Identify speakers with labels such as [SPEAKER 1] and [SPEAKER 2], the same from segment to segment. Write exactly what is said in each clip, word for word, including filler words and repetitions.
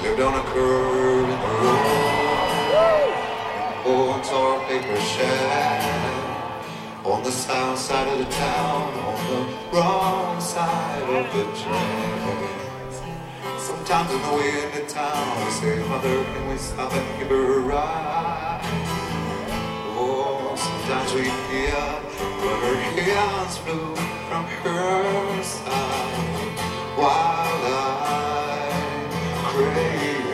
[SPEAKER 1] Lived on a curve in the road, old tar paper shack, on the south side of the town, on the wrong side of the tracks. Sometimes on the way into town, we say, Mother, can we stop and give her a ride? Oh, sometimes we hear her hands flew from her side, while I crave,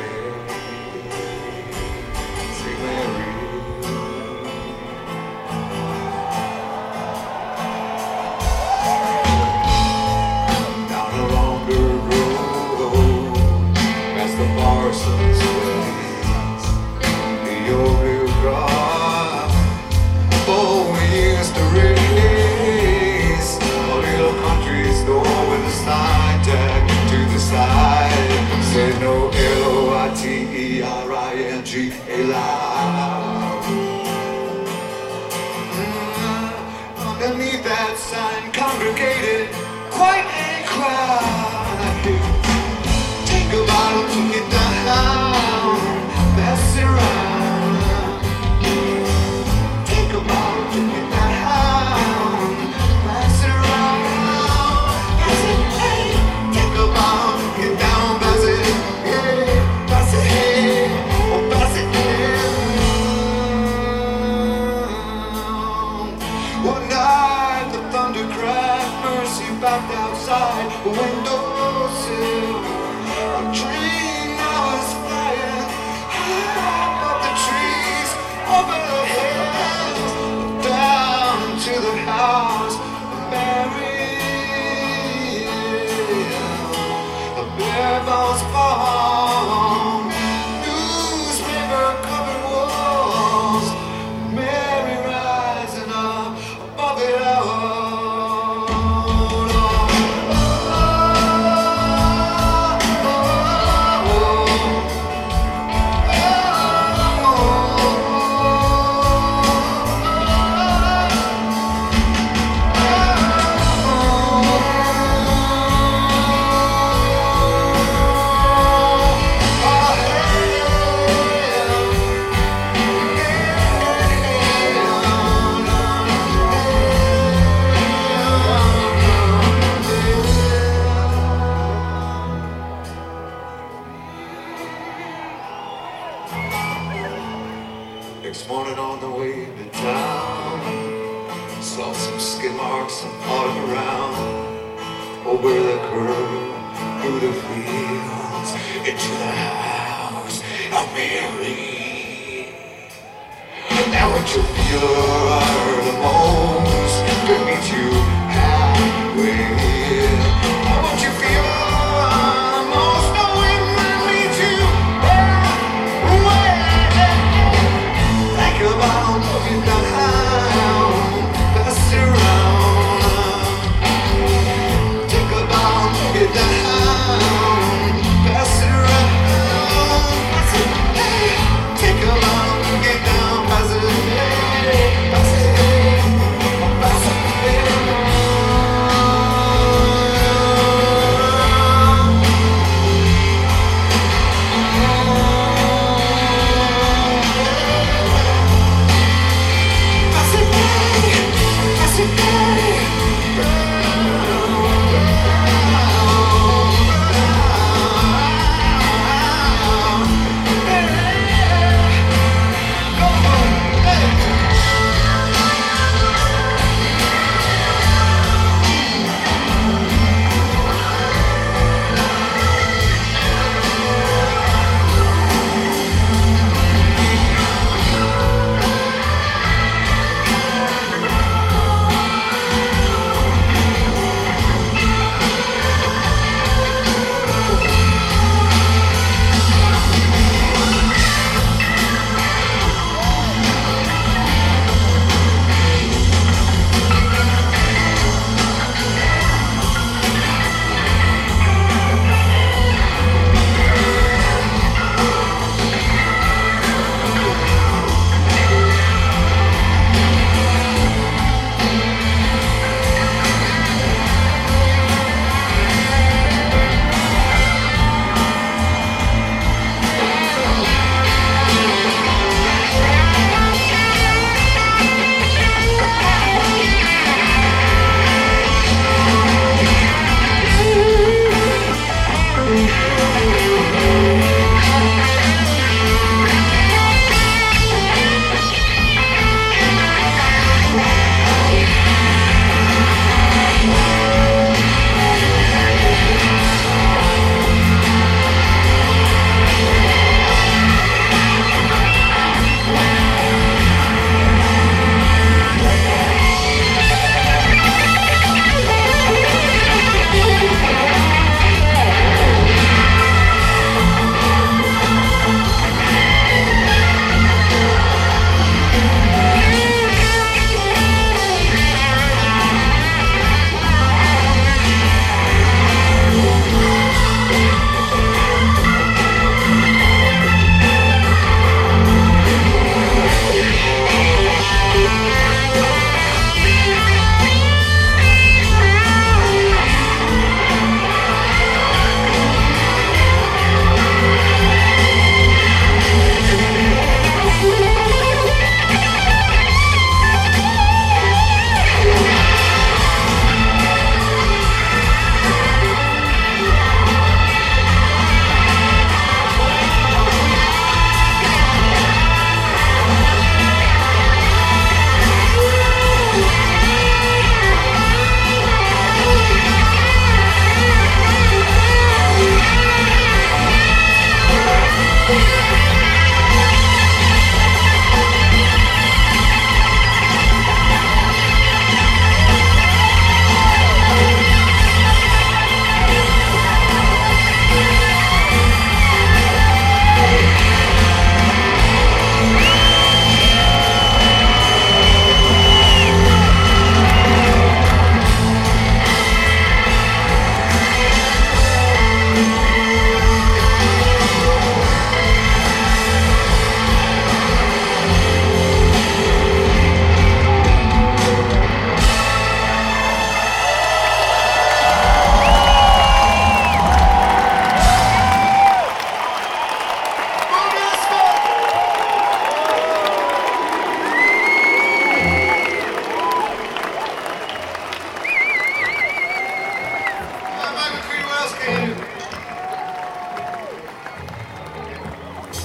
[SPEAKER 1] say Mary. Down along the road, past the Parsons Place, the old blue cross. Oh, we used to race a little country store with a sign tag to the side. Said no L O I T E R I N G allowed. Mm, underneath that sign congregated quite a crowd. Take a bottle to get down, pass it around. Take a bottle to get down, pass it around. Pass it, hey. Take a bottle to get down, pass it, hey. Pass it, hey. Oh, pass it down. One night the thunder cracked, Mercy backed outside the windowsill. A dream now is flying high above the trees overhead, down to the house of Mary. The bare bones fall, newspaper covered walls, Mary rising up above it all. Next morning on the way to town, saw some skid marks and all around, over the curb, through the fields, into the house of Mary. Now what you feel, I heard a moan.